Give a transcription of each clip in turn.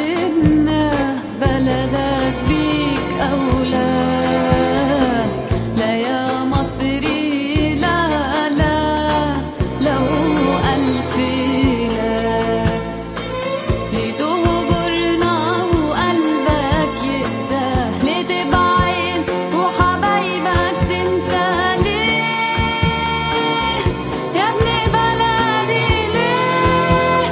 سنة بلدك بيك أولى. لا يا مصري لا لا، لو ألف لا، لتهجرنا وقلبك يقسى، لتبعد وحبايبك تنسى. ليه يا ابن بلدي ليه؟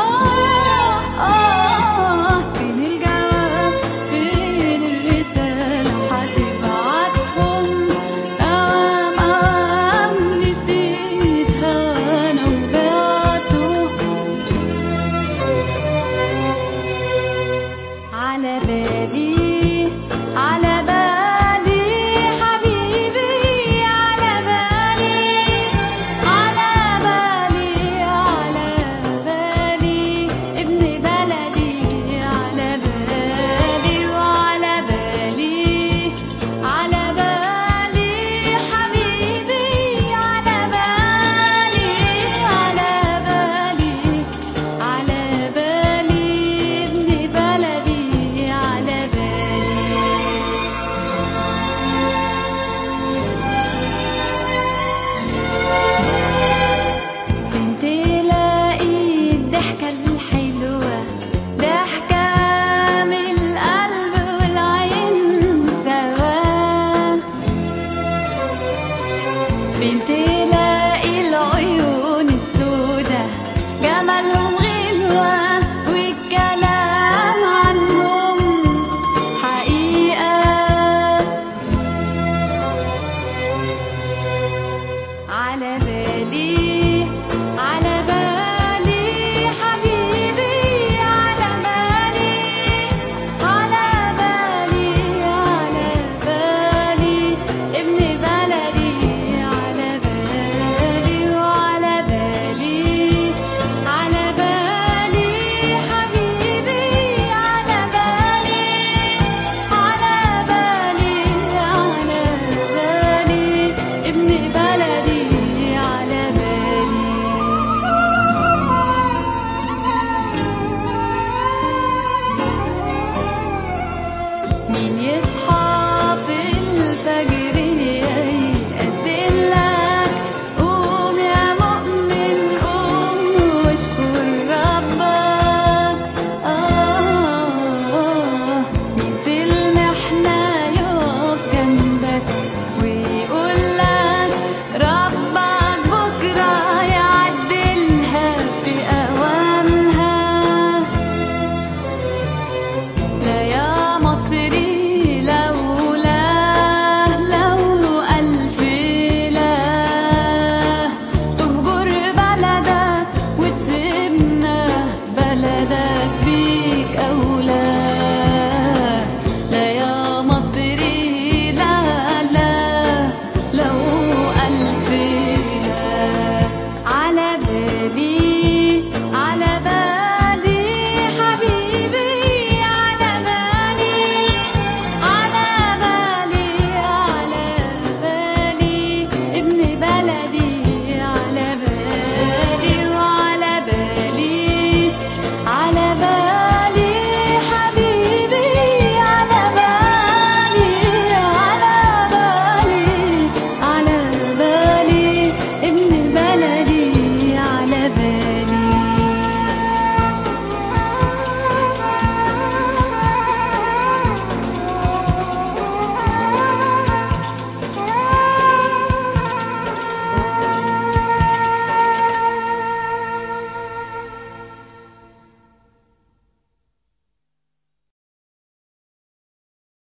فين الجواب فين الرسالة هتبعتهم؟ أوام أوام نسيتها أنا وبعته. على بالي على بالي حبيبي، على بالي على بالي على بالي ابن بلدي، على بالي وعلى بالي على بالي حبيبي، على بالي على بالي على بالي ابن بلدي، على بالي. فين تلاقي الضحكة الحلوة، ضحكة من القلب والعين سوا؟ فين تلاقي العيون السودا، جمالهم غنوة والكلام عنهم حقيقة؟ على بالي على بالي حبيبي، على بالي على بالي على بالي ابن بلدي، على بالي وعلى بالي على بالي حبيبي، على بالي على بالي على بالي ابن بلدي، على بالي. مين يصحى